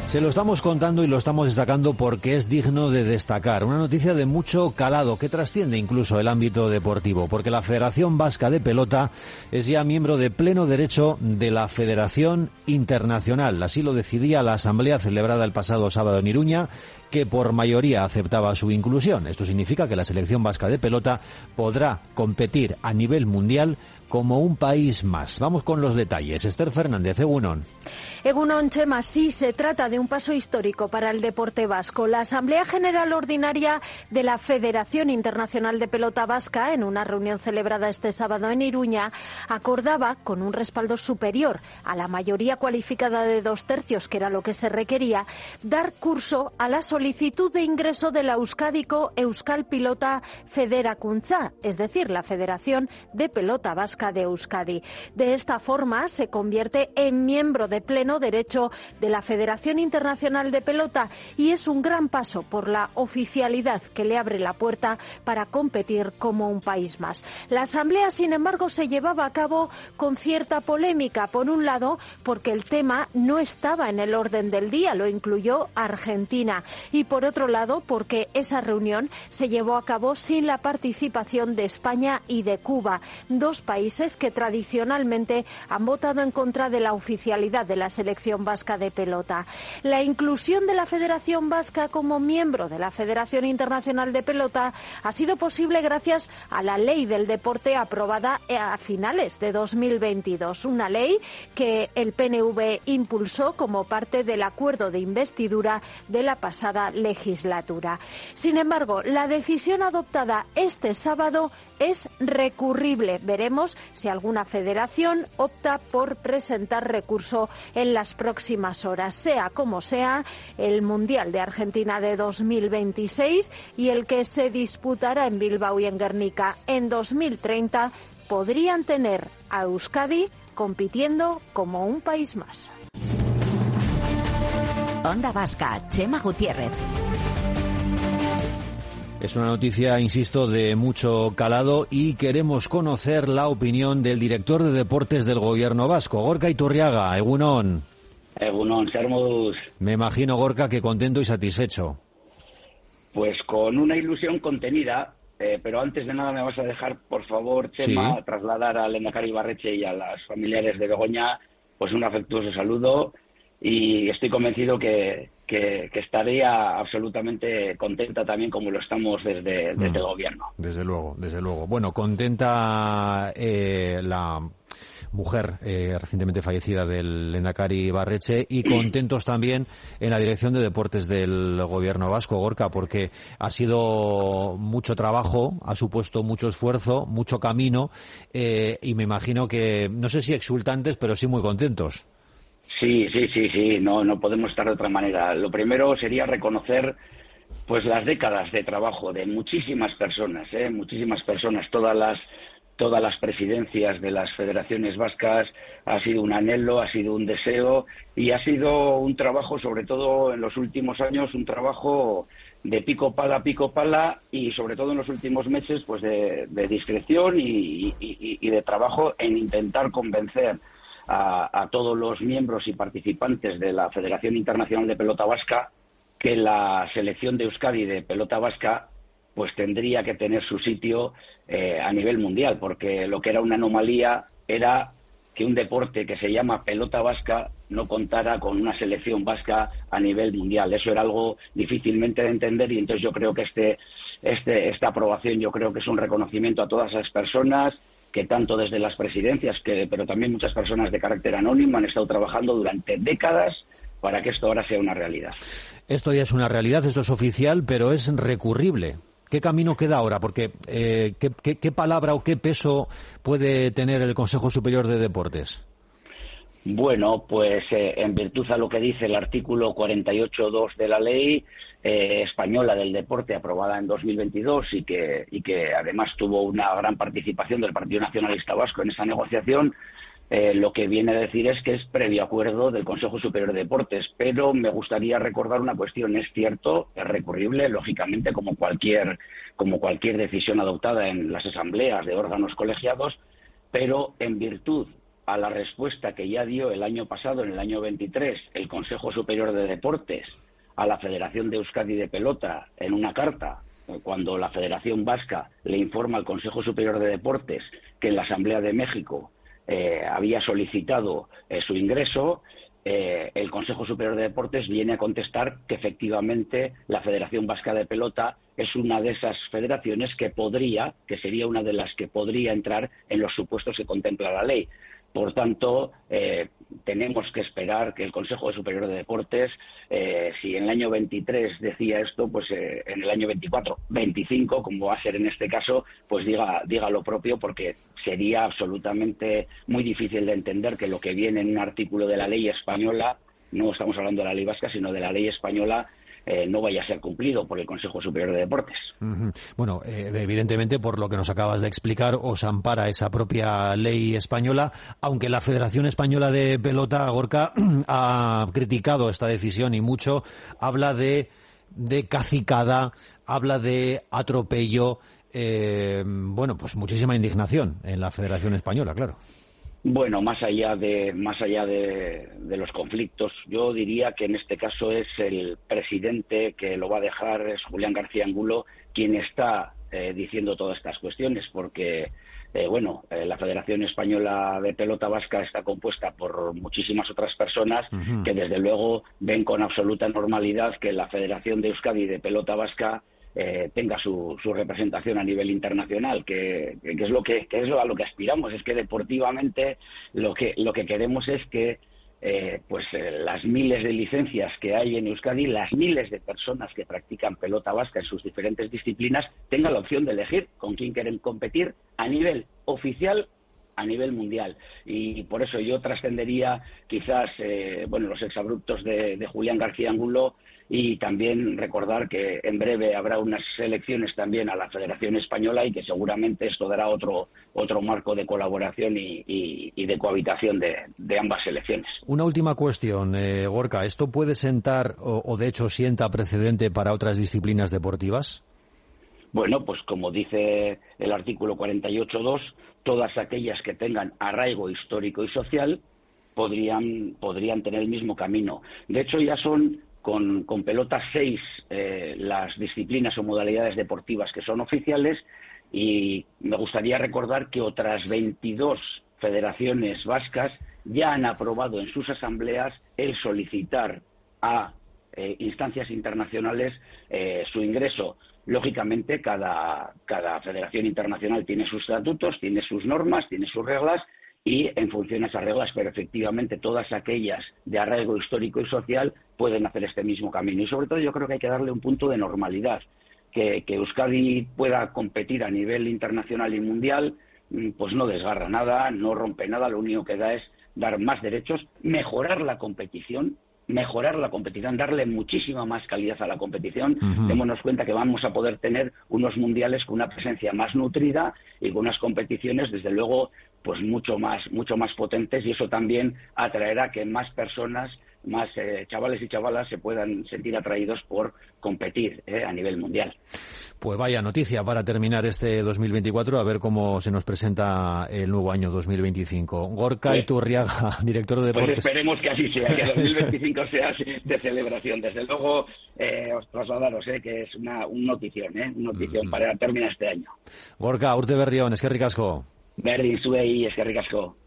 Se lo estamos contando y lo estamos destacando porque es digno de destacar. Una noticia de mucho calado que trasciende incluso el ámbito deportivo, porque la Federación Vasca de Pelota es ya miembro de pleno derecho de la Federación Internacional. Así lo decidía la asamblea celebrada el pasado sábado en Iruña, que por mayoría aceptaba su inclusión. Esto significa que la selección vasca de pelota podrá competir a nivel mundial como un país más. Vamos con los detalles. Esther Fernández, Egunon. Egunon, Chema, sí, se trata de un paso histórico para el deporte vasco. La Asamblea General Ordinaria de la Federación Internacional de Pelota Vasca, en una reunión celebrada este sábado en Iruña, acordaba, con un respaldo superior a la mayoría cualificada de 2/3, que era lo que se requería, dar curso a la solicitud de ingreso de la Euskadiko Euskal Pilota Federakuntza, es decir, la Federación de Pelota Vasca de Euskadi. De esta forma se convierte en miembro de pleno derecho de la Federación Internacional de Pelota y es un gran paso por la oficialidad que le abre la puerta para competir como un país más. La asamblea, sin embargo, se llevaba a cabo con cierta polémica. Por un lado, porque el tema no estaba en el orden del día, lo incluyó Argentina. Y por otro lado, porque esa reunión se llevó a cabo sin la participación de España y de Cuba, dos países que tradicionalmente han votado en contra de la oficialidad de la selección vasca de pelota. La inclusión de la Federación Vasca como miembro de la Federación Internacional de Pelota ha sido posible gracias a la Ley del Deporte aprobada a finales de 2022, una ley que el PNV impulsó como parte del acuerdo de investidura de la pasada legislatura. Sin embargo, la decisión adoptada este sábado es recurrible. Veremos si alguna federación opta por presentar recurso en las próximas horas. Sea como sea, el Mundial de Argentina de 2026 y el que se disputará en Bilbao y en Guernica en 2030 podrían tener a Euskadi compitiendo como un país más. Onda Vasca, Chema Gutiérrez. Es una noticia, insisto, de mucho calado y queremos conocer la opinión del director de deportes del gobierno vasco, Gorka Iturriaga. Egunon. Egunon, sermos. Me imagino, Gorka, que contento y satisfecho. Pues con una ilusión contenida, pero antes de nada me vas a dejar, por favor, Chema, trasladar al Lehendakari Ibarretxe y a las familiares de Begoña pues un afectuoso saludo y estoy convencido que estaría absolutamente contenta también como lo estamos desde el gobierno. Desde luego, desde luego. Bueno, contenta la mujer recientemente fallecida del Lehendakari Ibarretxe y contentos también en la Dirección de Deportes del Gobierno Vasco, Gorka, porque ha sido mucho trabajo, ha supuesto mucho esfuerzo, mucho camino y me imagino que, no sé si exultantes, pero sí muy contentos. Sí, no podemos estar de otra manera. Lo primero sería reconocer pues las décadas de trabajo de muchísimas personas, todas las presidencias de las federaciones vascas. Ha sido un anhelo, ha sido un deseo y ha sido un trabajo, sobre todo en los últimos años, un trabajo de pico pala y sobre todo en los últimos meses pues de discreción y de trabajo en intentar convencer a todos los miembros y participantes de la Federación Internacional de Pelota Vasca que la selección de Euskadi de pelota vasca pues tendría que tener su sitio a nivel mundial, porque lo que era una anomalía era que un deporte que se llama pelota vasca no contara con una selección vasca a nivel mundial. Eso era algo difícilmente de entender y entonces yo creo que esta aprobación yo creo que es un reconocimiento a todas esas personas que tanto desde las presidencias, pero también muchas personas de carácter anónimo han estado trabajando durante décadas para que esto ahora sea una realidad. Esto ya es una realidad, esto es oficial, pero es recurrible. ¿Qué camino queda ahora? Porque ¿qué palabra o qué peso puede tener el Consejo Superior de Deportes? Bueno, pues en virtud a lo que dice el artículo 48.2 de la ley española del deporte aprobada en 2022 y que además tuvo una gran participación del Partido Nacionalista Vasco en esa negociación, lo que viene a decir es que es previo acuerdo del Consejo Superior de Deportes, pero me gustaría recordar una cuestión. Es cierto, es recurrible, lógicamente, como cualquier decisión adoptada en las asambleas de órganos colegiados, pero en virtud a la respuesta que ya dio el año pasado, en el año 23, el Consejo Superior de Deportes a la Federación de Euskadi de Pelota en una carta, cuando la Federación Vasca le informa al Consejo Superior de Deportes que en la Asamblea de México había solicitado su ingreso, el Consejo Superior de Deportes viene a contestar que efectivamente la Federación Vasca de Pelota es una de esas federaciones que sería una de las que podría entrar en los supuestos que contempla la ley. Por tanto, tenemos que esperar que el Consejo Superior de Deportes, si en el año 23 decía esto, pues en el año 24, 25, como va a ser en este caso, pues diga lo propio, porque sería absolutamente muy difícil de entender que lo que viene en un artículo de la ley española, no estamos hablando de la ley vasca, sino de la ley española, no vaya a ser cumplido por el Consejo Superior de Deportes. Bueno, evidentemente, por lo que nos acabas de explicar, os ampara esa propia ley española, aunque la Federación Española de Pelota, Gorka, ha criticado esta decisión y mucho, habla de cacicada, habla de atropello, bueno, pues muchísima indignación en la Federación Española, claro. Bueno, más allá de los conflictos, yo diría que en este caso es el presidente que lo va a dejar, es Julián García Angulo, quien está diciendo todas estas cuestiones, porque la Federación Española de Pelota Vasca está compuesta por muchísimas otras personas que desde luego ven con absoluta normalidad que la Federación de Euskadi de Pelota Vasca tenga su representación a nivel internacional, que es a lo que aspiramos. Es que deportivamente lo que queremos es que las miles de licencias que hay en Euskadi, las miles de personas que practican pelota vasca en sus diferentes disciplinas, tengan la opción de elegir con quién quieren competir a nivel oficial, a nivel mundial. Y por eso yo trascendería quizás los exabruptos de Julián García Angulo, y también recordar que en breve habrá unas elecciones también a la Federación Española y que seguramente esto dará otro marco de colaboración y de cohabitación de ambas elecciones. Una última cuestión, Gorka, ¿esto puede sentar o de hecho sienta precedente para otras disciplinas deportivas? Bueno, pues como dice el artículo 48.2, todas aquellas que tengan arraigo histórico y social podrían tener el mismo camino. De hecho, ya son con pelota 6 las disciplinas o modalidades deportivas que son oficiales, y me gustaría recordar que otras 22 federaciones vascas ya han aprobado en sus asambleas el solicitar a instancias internacionales su ingreso. Lógicamente, cada federación internacional tiene sus estatutos, tiene sus normas, tiene sus reglas, y en función a esas reglas, pero efectivamente todas aquellas de arraigo histórico y social pueden hacer este mismo camino. Y sobre todo yo creo que hay que darle un punto de normalidad, que Euskadi pueda competir a nivel internacional y mundial, pues no desgarra nada, no rompe nada, lo único que da es dar más derechos, mejorar la competición, darle muchísima más calidad a la competición. Démonos cuenta que vamos a poder tener unos mundiales con una presencia más nutrida y con unas competiciones, desde luego, pues mucho más potentes, y eso también atraerá que más personas, más chavales y chavalas se puedan sentir atraídos por competir a nivel mundial. Pues vaya noticia para terminar este 2024, a ver cómo se nos presenta el nuevo año 2025. Gorka Iturriaga, director de deportes. Pues esperemos que así sea, que 2025 sea de celebración. Desde luego, os trasladaros que es un notición para terminar este año. Gorka, urte berri on, eskerrik asko. Berdin zuei, eskerrik asko.